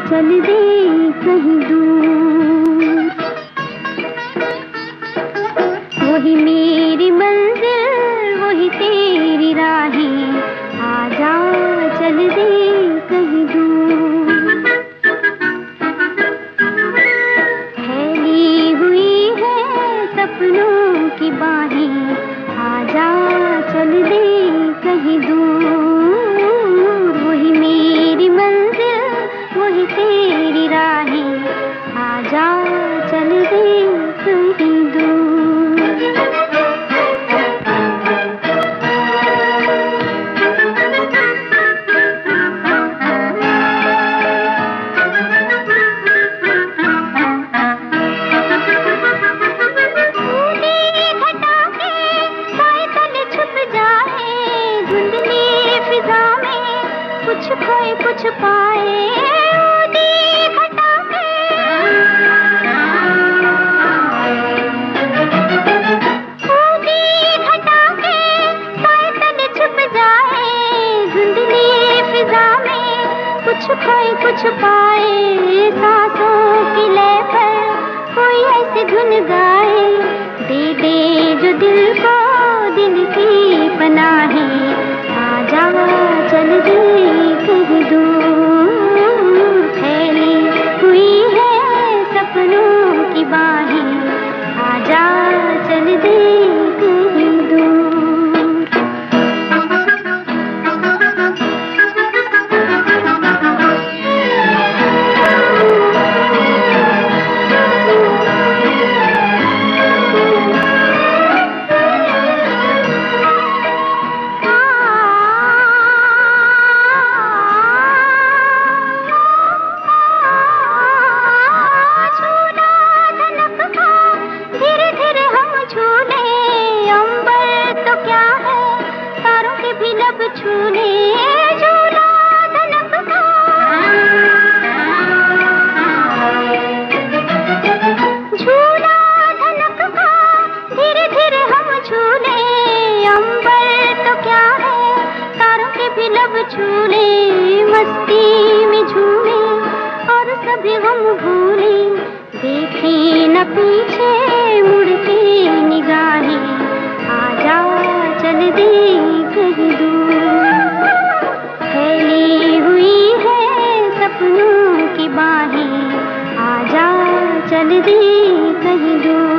चल दे कहीं दूर। वही मेरी मंजिल वही तेरी राहें, आजा चल दे कहीं दूर। फैली हुई है सपनों की बाहें, आजा चल दे कहीं दूर। वही मेरी मंजिल वही तेरी राहें, आजा चल दे कहीं दूर। कुछ खोए कुछ पाए उड़ी घटा के, उड़ी घटा के साए तले छुप जाए धुंधली फिजा में। कुछ खोए कुछ पाए सांसों की लय पर कोई ऐसी धुन गाए, दे दे जो दिल को दिल की पनाहें, आजा चल दे कहीं दूर। फैली हुई है सपनों की बाहें, आजा चल दे कहीं दूर। लब छूने झूला धनक का, झूला धनक का धीरे धीरे हम झूले। अंबर तो क्या है तारों के भी लब छूले, मस्ती में झूले और सभी हम भूले। देखे न पीछे मुड़ती निगाहें, आजा चल दे कहीं दूर। फैली हुई है सपनों की बाहें, आजा चल दे कहीं दूर।